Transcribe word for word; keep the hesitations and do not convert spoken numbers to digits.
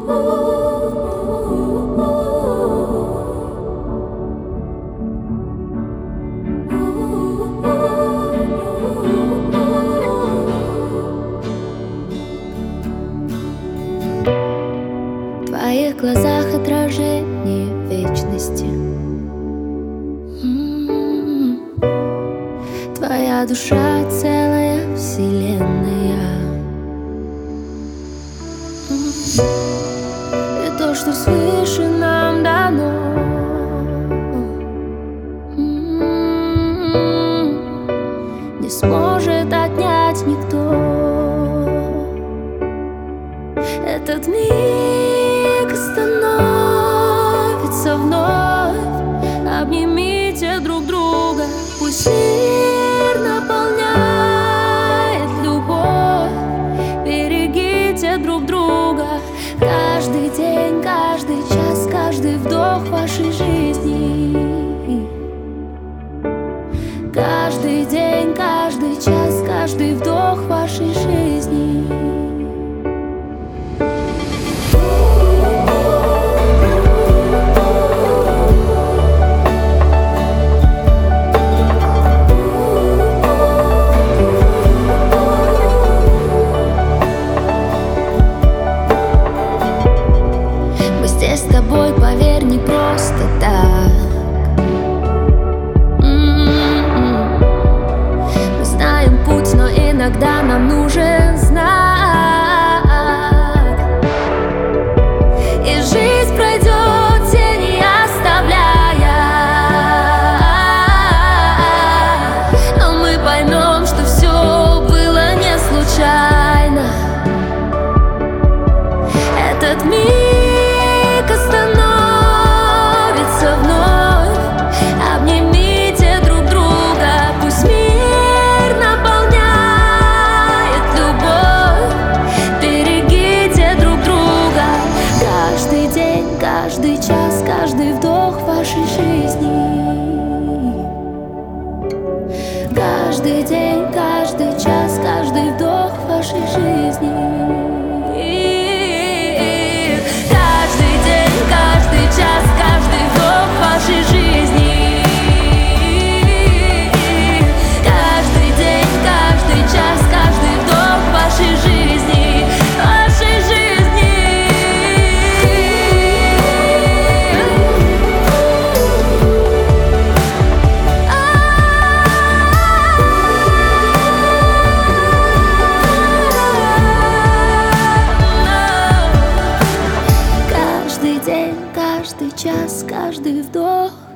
В твоих глазах отражение вечности. М-м-м. Твоя душа — целая вселенная. М-м. И то, что свыше нам дано, м-м-м, не сможет отнять никто. Этот миг становится вновь. Обнимите друг друга, пусть мир наполняет любовь. Берегите друг друга. Каждый день, каждый час, каждый вдох вашей жизни. Каждый день, каждый час, каждый вдох вашей жизни. С тобой, поверь, не просто так. М-м-м. Мы знаем путь, но иногда нам нужен знак. И жизнь пройдет, тени оставляя, но мы поймем, что все было не случайно. Этот мир становится вновь. Обнимите друг друга, пусть мир наполняет любовь. Берегите друг друга. Каждый день, каждый час, каждый вдох вашей жизни. Каждый день, каждый час, каждый вдох вашей жизни. Каждый час, каждый вдох